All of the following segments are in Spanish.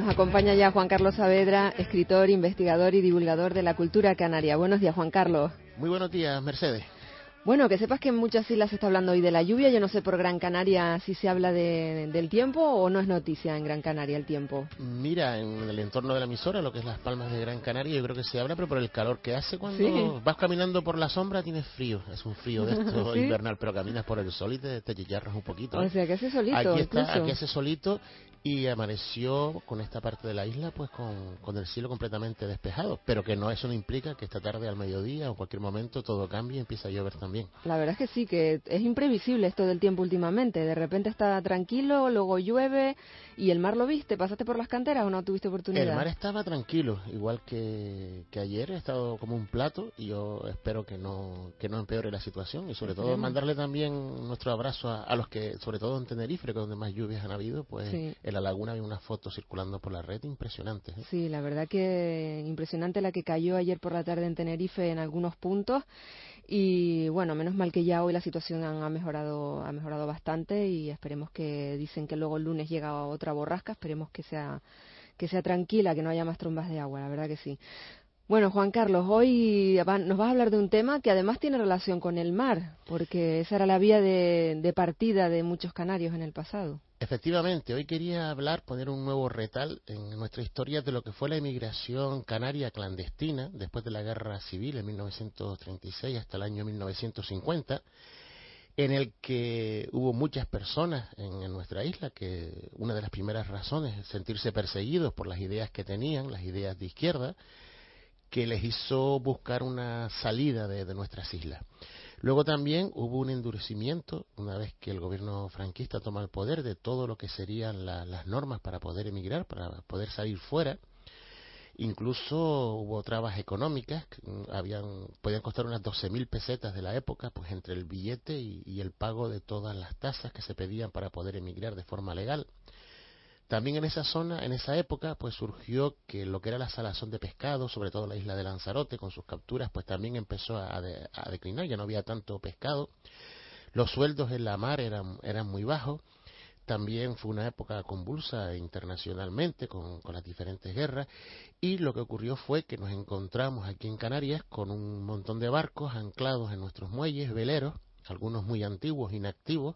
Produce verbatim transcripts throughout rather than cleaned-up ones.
Nos acompaña ya Juan Carlos Saavedra, escritor, investigador y divulgador de la cultura canaria. Buenos días, Juan Carlos. Muy buenos días, Mercedes. Bueno, que sepas que en muchas islas se está hablando hoy de la lluvia. Yo no sé por Gran Canaria si se habla de, del tiempo o no es noticia en Gran Canaria el tiempo. Mira, en el entorno de la emisora, lo que es Las Palmas de Gran Canaria, yo creo que se habla, pero por el calor que hace cuando ¿Sí? vas caminando por la sombra tienes frío. Es un frío de esto ¿Sí? invernal, pero caminas por el sol y te, te chicharras un poquito. ¿eh? O sea, que hace solito Aquí incluso. está, aquí hace solito y amaneció con esta parte de la isla pues con, con el cielo completamente despejado, pero que no eso no implica que esta tarde al mediodía o en cualquier momento todo cambie y empiece a llover también. La verdad es que sí, que es imprevisible esto del tiempo últimamente. De repente está tranquilo, luego llueve. ¿Y el mar lo viste? ¿Pasaste por las canteras o no tuviste oportunidad? El mar estaba tranquilo, igual que, que ayer, ha estado como un plato y yo espero que no que no empeore la situación y sobre todo mandarle también nuestro abrazo a, a los que, sobre todo en Tenerife, que es donde más lluvias han habido, pues sí. En la laguna hay unas fotos circulando por la red impresionantes. ¿eh? Sí, la verdad que impresionante la que cayó ayer por la tarde en Tenerife en algunos puntos. Y bueno, menos mal que ya hoy la situación ha mejorado ha mejorado bastante y esperemos que, dicen que luego el lunes llega otra borrasca, esperemos que sea que sea tranquila, que no haya más trombas de agua, la verdad que sí. Bueno, Juan Carlos, hoy nos vas a hablar de un tema que además tiene relación con el mar, porque esa era la vía de, de partida de muchos canarios en el pasado. Efectivamente, hoy quería hablar, poner un nuevo retal en nuestra historia de lo que fue la emigración canaria clandestina después de la Guerra Civil en mil novecientos treinta y seis hasta el año mil novecientos cincuenta, en el que hubo muchas personas en, en nuestra isla que una de las primeras razones es sentirse perseguidos por las ideas que tenían, las ideas de izquierda, que les hizo buscar una salida de, de nuestras islas. Luego también hubo un endurecimiento, una vez que el gobierno franquista toma el poder, de todo lo que serían la, las normas para poder emigrar, para poder salir fuera. Incluso hubo trabas económicas, habían, podían costar unas doce mil pesetas de la época, pues entre el billete y, y el pago de todas las tasas que se pedían para poder emigrar de forma legal. También en esa zona, en esa época, pues surgió que lo que era la salazón de pescado, sobre todo la isla de Lanzarote, con sus capturas, pues también empezó a, de, a declinar, ya no había tanto pescado. Los sueldos en la mar eran, eran muy bajos. También fue una época convulsa internacionalmente, con, con las diferentes guerras, y lo que ocurrió fue que nos encontramos aquí en Canarias con un montón de barcos anclados en nuestros muelles, veleros, algunos muy antiguos, inactivos,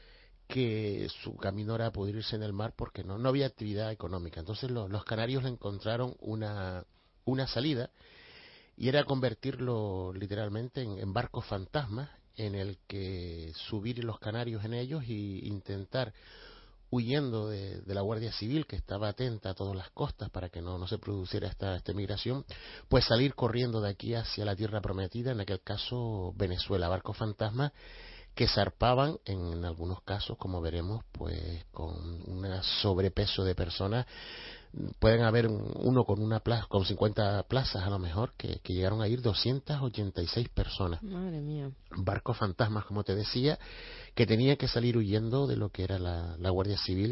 que su camino era poder irse en el mar porque no, no había actividad económica. Entonces los, los canarios le encontraron una, una salida y era convertirlo literalmente en, en barcos fantasmas en el que subir los canarios en ellos y intentar, huyendo de, de la Guardia Civil que estaba atenta a todas las costas para que no, no se produciera esta, esta migración, pues salir corriendo de aquí hacia la tierra prometida, en aquel caso Venezuela, barcos fantasmas que zarpaban en algunos casos, como veremos, pues con un sobrepeso de personas. Pueden haber uno con una plaza, con cincuenta plazas a lo mejor, que, que llegaron a ir doscientas ochenta y seis personas. Madre mía. Barcos fantasmas, como te decía, que tenían que salir huyendo de lo que era la, la Guardia Civil.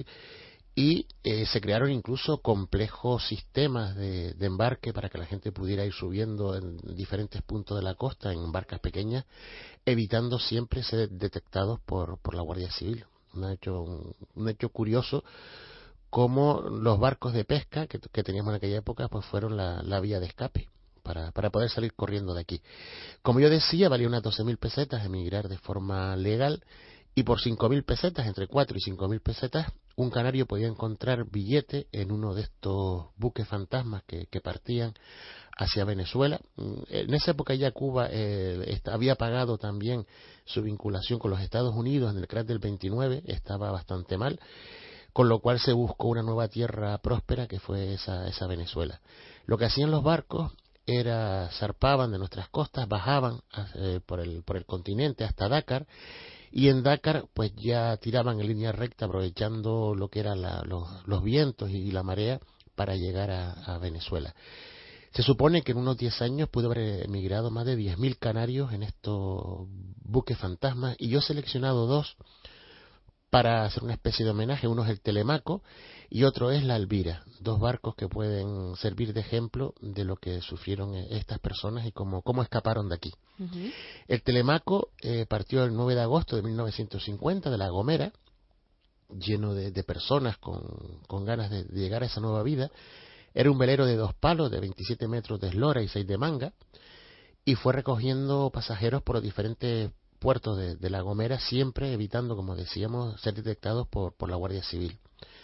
Y eh, se crearon incluso complejos sistemas de, de embarque para que la gente pudiera ir subiendo en diferentes puntos de la costa en barcas pequeñas, evitando siempre ser detectados por, por la Guardia Civil. Un hecho, un, un hecho curioso, como los barcos de pesca que, que teníamos en aquella época pues fueron la, la vía de escape para, para poder salir corriendo de aquí. Como yo decía, valía unas doce mil pesetas emigrar de forma legal, y por cinco mil pesetas, entre cuatro y cinco mil pesetas, un canario podía encontrar billete en uno de estos buques fantasmas que, que partían hacia Venezuela. En esa época ya Cuba eh, había pagado también su vinculación con los Estados Unidos en el crash del veintinueve, estaba bastante mal, con lo cual se buscó una nueva tierra próspera que fue esa, esa Venezuela. Lo que hacían los barcos era, zarpaban de nuestras costas, bajaban eh, por el, por el continente hasta Dakar, y en Dakar pues ya tiraban en línea recta aprovechando lo que eran la, los, los vientos y la marea para llegar a, a Venezuela. Se supone que en unos diez años pudo haber emigrado más de diez mil canarios en estos buques fantasmas, y yo he seleccionado dos para hacer una especie de homenaje. Uno es el Telemaco y otro es la Elvira, dos barcos que pueden servir de ejemplo de lo que sufrieron estas personas y cómo, cómo escaparon de aquí. Uh-huh. El Telemaco eh, partió el nueve de agosto de mil novecientos cincuenta de La Gomera lleno de, de personas con, con ganas de, de llegar a esa nueva vida. Era un velero de dos palos, de veintisiete metros de eslora y seis de manga, y fue recogiendo pasajeros por los diferentes puertos de, de La Gomera, siempre evitando, como decíamos, ser detectados por, por la Guardia Civil.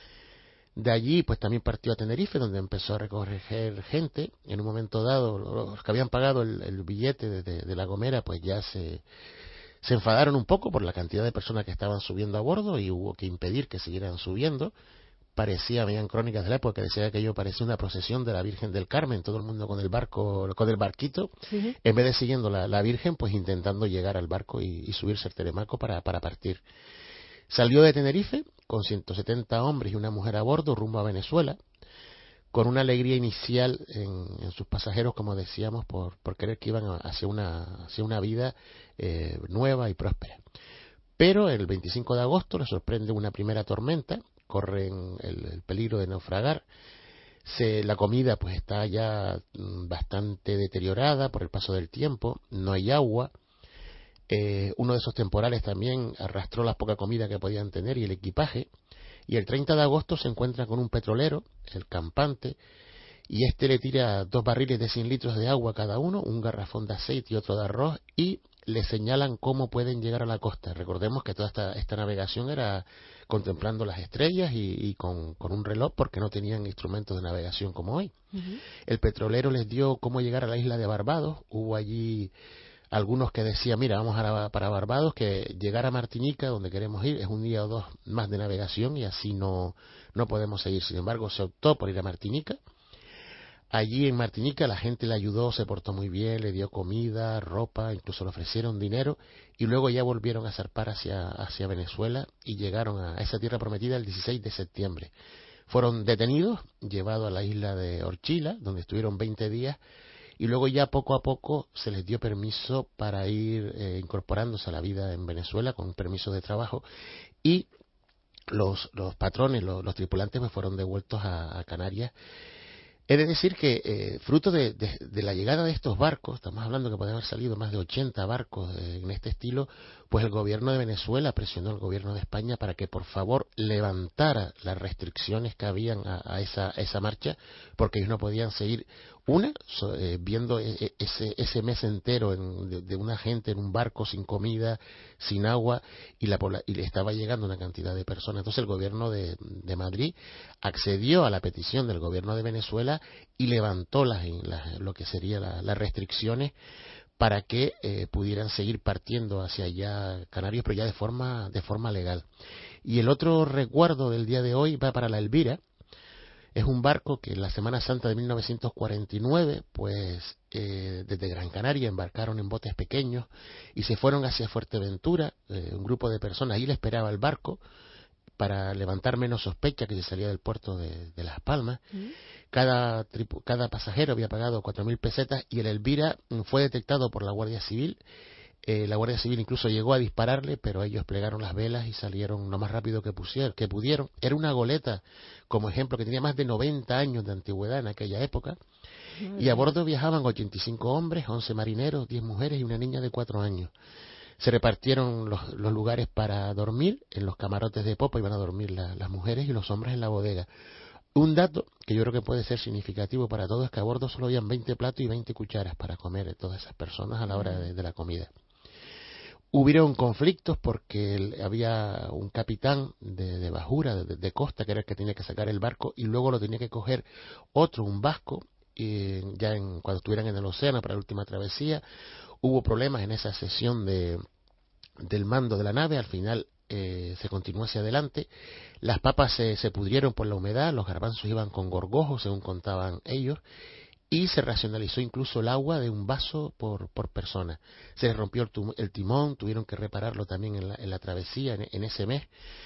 De allí, pues también partió a Tenerife, donde empezó a recoger gente. En un momento dado, los que habían pagado el, el billete de, de, de La Gomera, pues ya se, se enfadaron un poco por la cantidad de personas que estaban subiendo a bordo y hubo que impedir que siguieran subiendo. Parecía, veían crónicas de la época que decía que aquello parecía una procesión de la Virgen del Carmen, todo el mundo con el barco, con el barquito, sí. En vez de siguiendo la, la Virgen, pues intentando llegar al barco y, y subirse al Telemaco para, para partir. Salió de Tenerife con ciento setenta hombres y una mujer a bordo rumbo a Venezuela, con una alegría inicial en, en sus pasajeros, como decíamos, por, por creer que iban hacia una, hacia una vida eh, nueva y próspera. Pero el veinticinco de agosto les sorprende una primera tormenta, corren el, el peligro de naufragar. Se, la comida pues está ya bastante deteriorada por el paso del tiempo, no hay agua. Eh, uno de esos temporales también arrastró la poca comida que podían tener y el equipaje, y el treinta de agosto se encuentran con un petrolero, el Campante, y este le tira dos barriles de cien litros de agua a cada uno, un garrafón de aceite y otro de arroz, y le señalan cómo pueden llegar a la costa. Recordemos que toda esta, esta navegación era contemplando las estrellas y, y con, con un reloj, porque no tenían instrumentos de navegación como hoy. Uh-huh. El petrolero les dio cómo llegar a la isla de Barbados. Hubo allí algunos que decían, mira, vamos a la, para Barbados, que llegar a Martinica, donde queremos ir, es un día o dos más de navegación y así no, no podemos seguir. Sin embargo, se optó por ir a Martinica. Allí en Martinica la gente le ayudó, se portó muy bien, le dio comida, ropa, incluso le ofrecieron dinero, y luego ya volvieron a zarpar hacia, hacia Venezuela y llegaron a esa tierra prometida el dieciséis de septiembre. Fueron detenidos, llevados a la isla de Orchila, donde estuvieron veinte días, y luego ya poco a poco se les dio permiso para ir eh, incorporándose a la vida en Venezuela con permiso de trabajo, y los, los patrones, los, los tripulantes pues fueron devueltos a, a Canarias. He de decir que eh, fruto de, de, de la llegada de estos barcos, estamos hablando que pueden haber salido más de ochenta barcos eh, en este estilo, pues el gobierno de Venezuela presionó al gobierno de España para que por favor levantara las restricciones que habían a, a, esa, a esa marcha, porque ellos no podían seguir, una, so, eh, viendo ese, ese mes entero en, de, de una gente en un barco sin comida, sin agua, y, la, y le estaba llegando una cantidad de personas. Entonces el gobierno de, de Madrid accedió a la petición del gobierno de Venezuela y levantó las, las, lo que serían la, las restricciones para que eh, pudieran seguir partiendo hacia allá Canarias, pero ya de forma, de forma legal. Y el otro recuerdo del día de hoy va para la Elvira. Es un barco que en la Semana Santa de mil novecientos cuarenta y nueve, pues eh, desde Gran Canaria embarcaron en botes pequeños y se fueron hacia Fuerteventura. Eh, un grupo de personas ahí le esperaba el barco para levantar menos sospecha que se salía del puerto de, de Las Palmas. ¿Mm? Cada, tripu, cada pasajero había pagado cuatro mil pesetas y el Elvira fue detectado por la Guardia Civil. Eh, la Guardia Civil incluso llegó a dispararle, pero ellos plegaron las velas y salieron lo más rápido que, pusieron, que pudieron. Era una goleta, como ejemplo, que tenía más de noventa años de antigüedad en aquella época. Y a bordo viajaban ochenta y cinco hombres, once marineros, diez mujeres y una niña de cuatro años. Se repartieron los, los lugares para dormir. En los camarotes de popa iban a dormir la, las mujeres y los hombres en la bodega. Un dato que yo creo que puede ser significativo para todos es que a bordo solo habían veinte platos y veinte cucharas para comer todas esas personas a la hora de, de la comida. Hubieron conflictos porque el, había un capitán de, de bajura, de, de costa, que era el que tenía que sacar el barco, y luego lo tenía que coger otro, un vasco, y ya en, cuando estuvieran en el océano para la última travesía. Hubo problemas en esa sesión de, del mando de la nave. Al final eh, se continuó hacia adelante. Las papas se, se pudrieron por la humedad, los garbanzos iban con gorgojos, según contaban ellos, y se racionalizó incluso el agua de un vaso por, por persona. Se les rompió el, el timón, tuvieron que repararlo también en la, en la travesía en, en ese mes.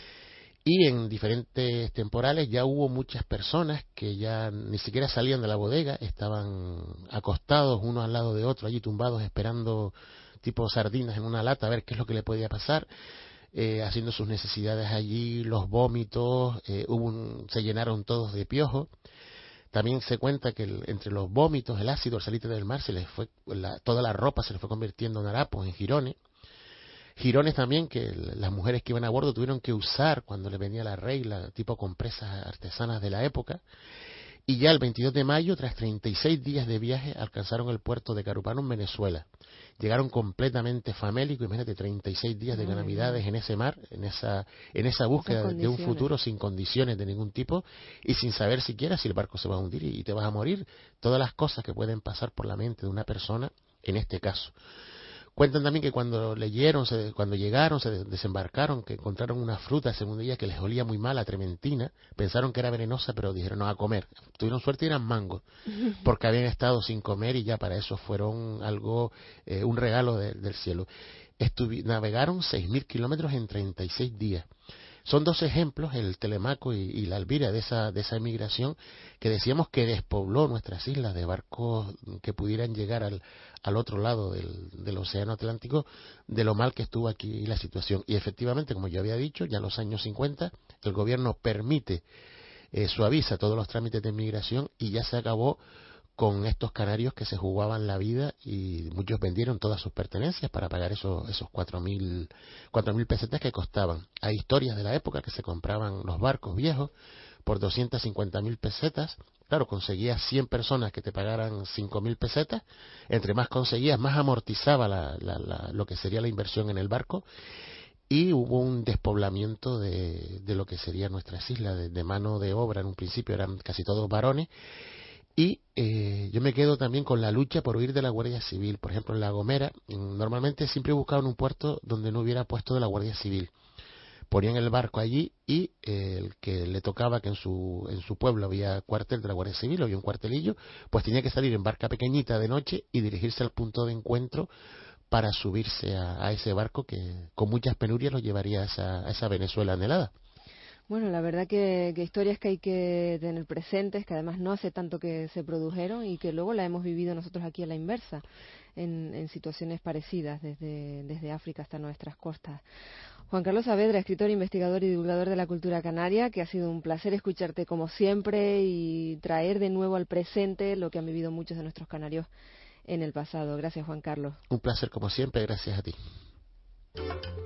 Y en diferentes temporales ya hubo muchas personas que ya ni siquiera salían de la bodega, estaban acostados uno al lado de otro, allí tumbados esperando tipo sardinas en una lata a ver qué es lo que le podía pasar. Eh, haciendo sus necesidades allí, los vómitos, eh, hubo un, se llenaron todos de piojos. También se cuenta que el, entre los vómitos, el ácido, el salitre del mar, se les fue la, toda la ropa se les fue convirtiendo en harapos, en jirones. jirones también que las mujeres que iban a bordo tuvieron que usar cuando les venía la regla, tipo compresas artesanas de la época. Y ya el veintidós de mayo, tras treinta y seis días de viaje, alcanzaron el puerto de Carúpano en Venezuela. Llegaron completamente famélicos, imagínate, treinta y seis días de Madre calamidades mía. en ese mar, en esa en esa búsqueda de un futuro sin condiciones de ningún tipo y sin saber siquiera si el barco se va a hundir y te vas a morir. Todas las cosas que pueden pasar por la mente de una persona en este caso. Cuentan también que cuando leyeron, se, cuando llegaron, se desembarcaron, que encontraron una fruta el segundo día que les olía muy mal, a trementina, pensaron que era venenosa, pero dijeron no, a comer. Tuvieron suerte y eran mangos, porque habían estado sin comer y ya para eso fueron algo, eh, un regalo de, del cielo. Estuvi, navegaron seis mil kilómetros en treinta y seis días. Son dos ejemplos, el Telemaco y, y la Elvira, de esa, de esa emigración que decíamos que despobló nuestras islas de barcos que pudieran llegar al, al otro lado del, del Océano Atlántico, de lo mal que estuvo aquí la situación. Y efectivamente, como yo había dicho, ya en los años cincuenta el gobierno permite, eh, suaviza todos los trámites de inmigración y ya se acabó con estos canarios que se jugaban la vida y muchos vendieron todas sus pertenencias para pagar esos esos cuatro mil cuatro mil pesetas que costaban. Hay historias de la época que se compraban los barcos viejos por doscientas cincuenta mil pesetas. Claro, conseguías cien personas que te pagaran cinco mil pesetas. Entre más conseguías, más amortizaba la, la, la, lo que sería la inversión en el barco. Y hubo un despoblamiento de, de lo que serían nuestras islas, de, de mano de obra. En un principio eran casi todos varones. Y eh, yo me quedo también con la lucha por huir de la Guardia Civil. Por ejemplo, en La Gomera, normalmente siempre buscaban un puerto donde no hubiera puesto de la Guardia Civil. Ponían el barco allí y eh, el que le tocaba que en su en su pueblo había cuartel de la Guardia Civil, había un cuartelillo, pues tenía que salir en barca pequeñita de noche y dirigirse al punto de encuentro para subirse a, a ese barco que con muchas penurias lo llevaría a esa, a esa Venezuela anhelada. Bueno, la verdad que, que historias que hay que tener presentes, que además no hace tanto que se produjeron y que luego la hemos vivido nosotros aquí a la inversa, en, en situaciones parecidas desde, desde África hasta nuestras costas. Juan Carlos Saavedra, escritor, investigador y divulgador de la cultura canaria, que ha sido un placer escucharte como siempre y traer de nuevo al presente lo que han vivido muchos de nuestros canarios en el pasado. Gracias, Juan Carlos. Un placer como siempre, gracias a ti.